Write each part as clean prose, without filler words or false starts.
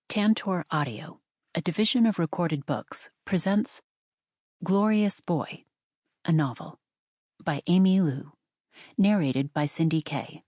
Tantor Audio, a division of Recorded Books, presents Glorious Boy, a novel, by Amy Liu, narrated by Cindy Kay.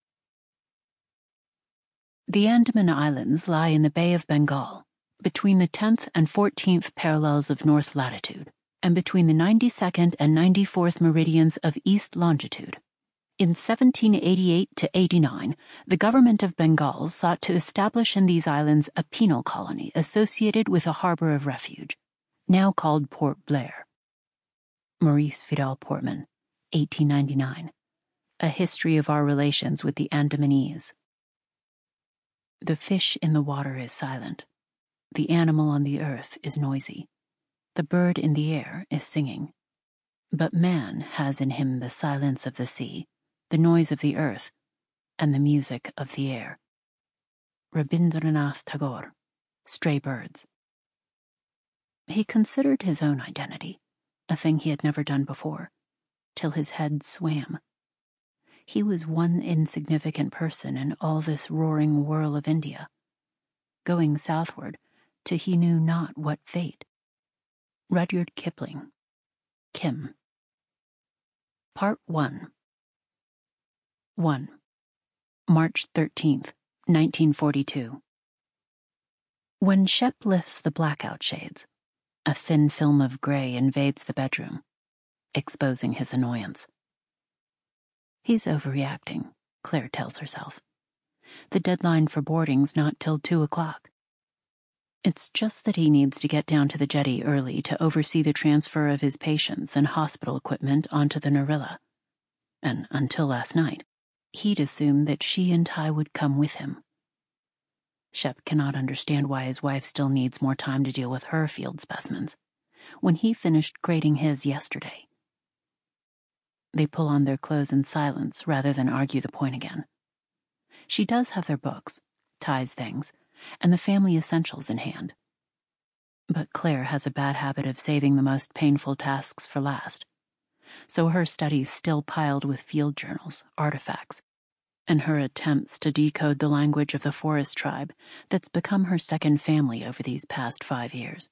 The Andaman Islands lie in the Bay of Bengal, between the 10th and 14th parallels of north latitude, and between the 92nd and 94th meridians of east longitude. In 1788 to 89, the government of Bengal sought to establish in these islands a penal colony associated with a harbor of refuge, now called Port Blair. Maurice Vidal Portman, 1899. A History of Our Relations with the Andamanese. The fish in the water is silent. The animal on the earth is noisy. The bird in the air is singing. But man has in him the silence of the sea, the noise of the earth, and the music of the air. Rabindranath Tagore, Stray Birds. He considered his own identity, a thing he had never done before, till his head swam. He was one insignificant person in all this roaring whirl of India, going southward to he knew not what fate. Rudyard Kipling, Kim. Part 1. 1. March 13th, 1942. When Shep lifts the blackout shades, a thin film of gray invades the bedroom, exposing his annoyance. He's overreacting, Claire tells herself. The deadline for boarding's not till 2 o'clock. It's just that he needs to get down to the jetty early to oversee the transfer of his patients and hospital equipment onto the Narilla. And until last night, he'd assumed that she and Ty would come with him. Shep cannot understand why his wife still needs more time to deal with her field specimens, when he finished grading his yesterday. They pull on their clothes in silence rather than argue the point again. She does have their books, Ty's things, and the family essentials in hand. But Claire has a bad habit of saving the most painful tasks for last, so her studies still piled with field journals, artifacts, and her attempts to decode the language of the forest tribe that's become her second family over these past 5 years.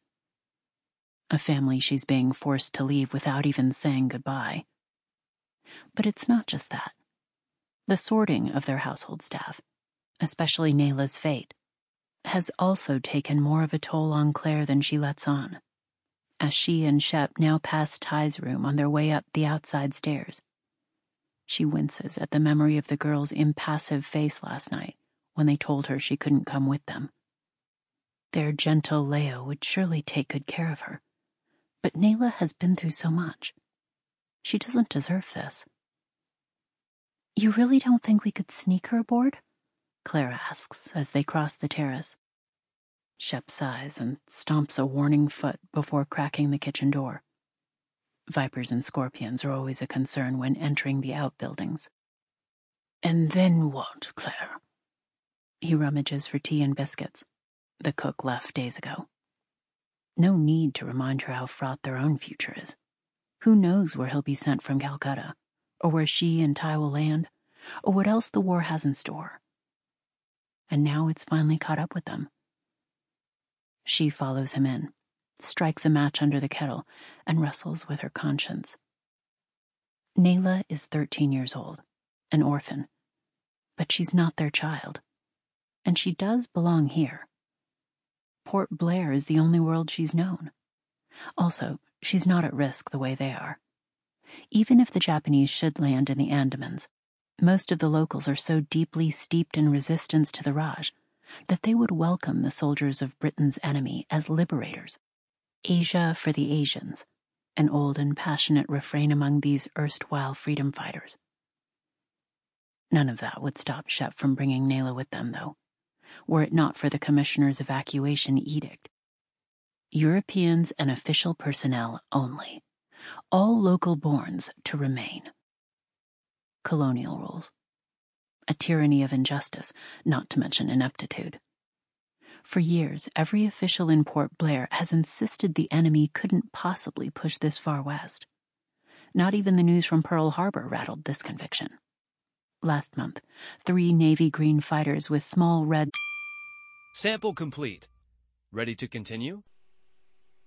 A family she's being forced to leave without even saying goodbye. But it's not just that. The sorting of their household staff, especially Nayla's fate, has also taken more of a toll on Claire than she lets on, as she and Shep now pass Ty's room on their way up the outside stairs. She winces at the memory of the girl's impassive face last night when they told her she couldn't come with them. Their gentle Leo would surely take good care of her, but Nayla has been through so much. She doesn't deserve this. "You really don't think we could sneak her aboard?" Claire asks as they cross the terrace. Shep sighs and stomps a warning foot before cracking the kitchen door. Vipers and scorpions are always a concern when entering the outbuildings. "And then what, Claire?" He rummages for tea and biscuits. The cook left days ago. No need to remind her how fraught their own future is. Who knows where he'll be sent from Calcutta, or where she and Ty will land, or what else the war has in store. And now it's finally caught up with them. She follows him in, strikes a match under the kettle, and wrestles with her conscience. Nayla is 13 years old, an orphan, but she's not their child, and she does belong here. Port Blair is the only world she's known. Also, she's not at risk the way they are. Even if the Japanese should land in the Andamans, most of the locals are so deeply steeped in resistance to the Raj that they would welcome the soldiers of Britain's enemy as liberators. Asia for the Asians, an old and passionate refrain among these erstwhile freedom fighters. None of that would stop Shep from bringing Nayla with them, though, were it not for the commissioner's evacuation edict. Europeans and official personnel only. All local borns to remain. Colonial rules. A tyranny of injustice, not to mention ineptitude. For years, every official in Port Blair has insisted the enemy couldn't possibly push this far west. Not even the news from Pearl Harbor rattled this conviction. Last month, 3 navy green fighters with small red Sample complete. Ready to continue?